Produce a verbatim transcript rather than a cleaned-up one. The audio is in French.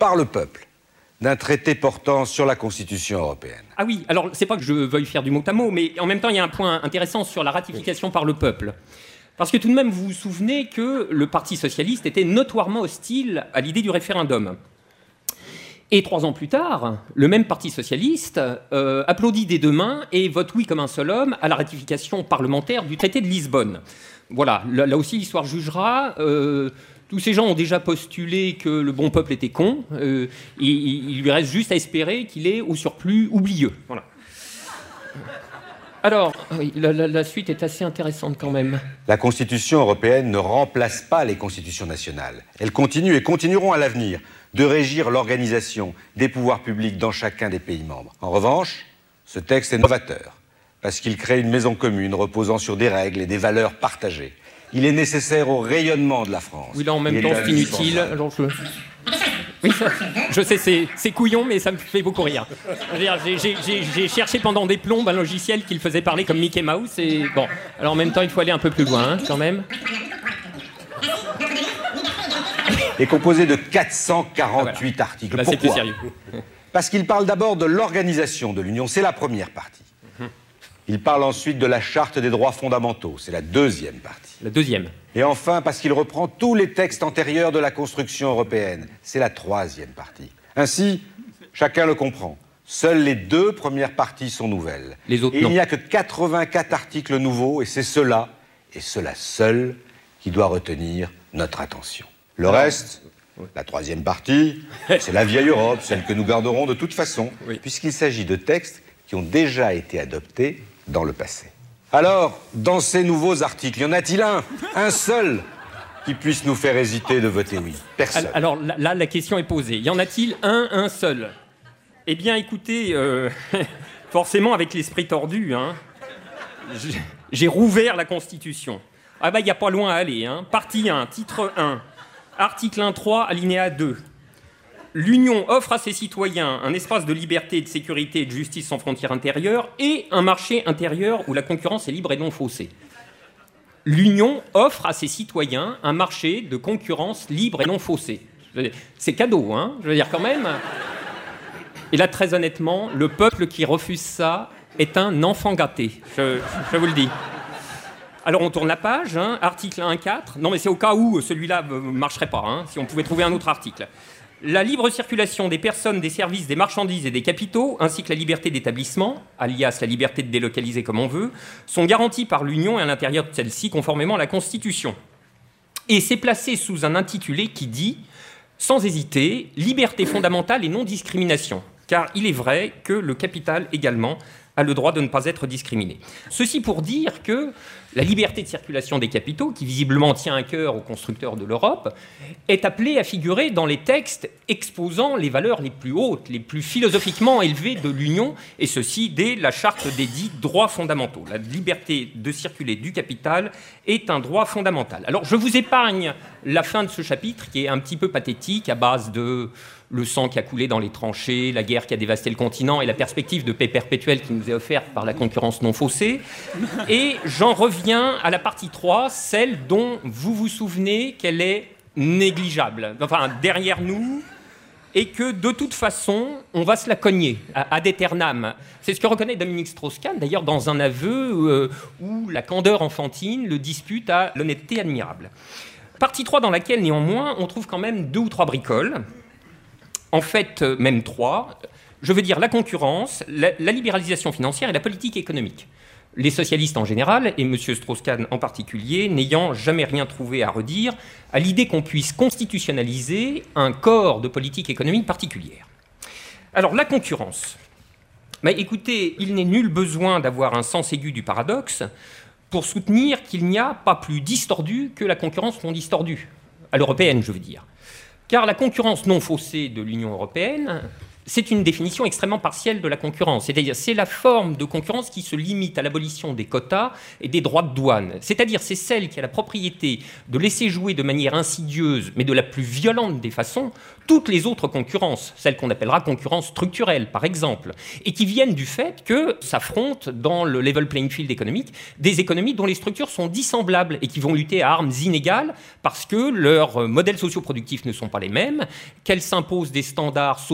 par le peuple d'un traité portant sur la Constitution européenne. Ah oui, alors c'est pas que je veuille faire du mot à mot, mais en même temps il y a un point intéressant sur la ratification par le peuple. Parce que tout de même, vous vous souvenez que le Parti socialiste était notoirement hostile à l'idée du référendum. Et trois ans plus tard, le même Parti socialiste euh, applaudit des deux mains et vote oui comme un seul homme à la ratification parlementaire du traité de Lisbonne. Voilà, là, là aussi l'histoire jugera. Euh, tous ces gens ont déjà postulé que le bon peuple était con. Euh, et, il lui reste juste à espérer qu'il est au surplus oublieux. Voilà. Alors, oui, la, la, la suite est assez intéressante quand même. La Constitution européenne ne remplace pas les constitutions nationales. Elles continuent et continueront à l'avenir de régir l'organisation des pouvoirs publics dans chacun des pays membres. En revanche, ce texte est novateur, parce qu'il crée une maison commune reposant sur des règles et des valeurs partagées. Il est nécessaire au rayonnement de la France. Oui, là, en même temps, c'est inutile. Alors, je... Oui, ça, je sais, c'est, c'est couillon, mais ça me fait beaucoup rire. J'ai, j'ai, j'ai, j'ai cherché pendant des plombes un logiciel qui le faisait parler comme Mickey Mouse, et bon. Alors, en même temps, il faut aller un peu plus loin, hein, quand même. Est composé de quatre cent quarante-huit ah, voilà. articles. Là, Pourquoi ? C'est plus sérieux. Parce qu'il parle d'abord de l'organisation de l'Union, c'est la première partie. Il parle ensuite de la Charte des droits fondamentaux, c'est la deuxième partie. La deuxième. Et enfin, parce qu'il reprend tous les textes antérieurs de la construction européenne, c'est la troisième partie. Ainsi, chacun le comprend. Seules les deux premières parties sont nouvelles. Les autres, et non. il n'y a que quatre-vingt-quatre articles nouveaux, et c'est cela, et cela seul, qui doit retenir notre attention. Le Alors, reste, oui. la troisième partie, c'est la vieille Europe, celle que nous garderons de toute façon, oui. puisqu'il s'agit de textes qui ont déjà été adoptés dans le passé. Alors, dans ces nouveaux articles, y en a-t-il un, un seul, qui puisse nous faire hésiter de voter oui? Personne. Alors là, la question est posée. Y en a-t-il un, un seul? Eh bien, écoutez, euh, forcément avec l'esprit tordu, hein, j'ai rouvert la Constitution. Ah bah, il n'y a pas loin à aller. Hein. Partie un, titre un, article un point trois, alinéa deux. L'Union offre à ses citoyens un espace de liberté, de sécurité et de justice sans frontières intérieures et un marché intérieur où la concurrence est libre et non faussée. L'Union offre à ses citoyens un marché de concurrence libre et non faussée. C'est cadeau, hein, je veux dire quand même. Et là, très honnêtement, le peuple qui refuse ça est un enfant gâté, je, je vous le dis. Alors on tourne la page, hein, article un point quatre. Non mais c'est au cas où celui-là ne marcherait pas, hein, si on pouvait trouver un autre article. La libre circulation des personnes, des services, des marchandises et des capitaux, ainsi que la liberté d'établissement, alias la liberté de délocaliser comme on veut, sont garanties par l'Union et à l'intérieur de celle-ci, conformément à la Constitution. Et c'est placé sous un intitulé qui dit, sans hésiter, liberté fondamentale et non-discrimination. Car il est vrai que le capital également a le droit de ne pas être discriminé. Ceci pour dire que la liberté de circulation des capitaux, qui visiblement tient à cœur aux constructeurs de l'Europe, est appelée à figurer dans les textes exposant les valeurs les plus hautes, les plus philosophiquement élevées de l'Union, et ceci dès la charte des dits droits fondamentaux. La liberté de circuler du capital est un droit fondamental. Alors je vous épargne la fin de ce chapitre qui est un petit peu pathétique à base de le sang qui a coulé dans les tranchées, la guerre qui a dévasté le continent et la perspective de paix perpétuelle qui nous est offerte par la concurrence non faussée. Et j'en reviens à la partie trois, celle dont vous vous souvenez qu'elle est négligeable, enfin derrière nous, et que de toute façon, on va se la cogner ad aeternam. C'est ce que reconnaît Dominique Strauss-Kahn, d'ailleurs dans un aveu euh, où la candeur enfantine le dispute à l'honnêteté admirable. Partie trois dans laquelle, néanmoins, on trouve quand même deux ou trois bricoles. En fait, même trois. Je veux dire la concurrence, la, la libéralisation financière et la politique économique. Les socialistes en général, et M. Strauss-Kahn en particulier, n'ayant jamais rien trouvé à redire à l'idée qu'on puisse constitutionnaliser un corps de politique économique particulière. Alors, la concurrence. Bah, écoutez, il n'est nul besoin d'avoir un sens aigu du paradoxe pour soutenir qu'il n'y a pas plus distordu que la concurrence non distordue, à l'européenne, je veux dire. Car la concurrence non faussée de l'Union européenne c'est une définition extrêmement partielle de la concurrence. C'est-à-dire, c'est la forme de concurrence qui se limite à l'abolition des quotas et des droits de douane. C'est-à-dire, c'est celle qui a la propriété de laisser jouer de manière insidieuse, mais de la plus violente des façons, toutes les autres concurrences, celles qu'on appellera concurrence structurelle, par exemple, et qui viennent du fait que s'affrontent dans le level playing field économique des économies dont les structures sont dissemblables et qui vont lutter à armes inégales parce que leurs modèles socioproductifs ne sont pas les mêmes, qu'elles s'imposent des standards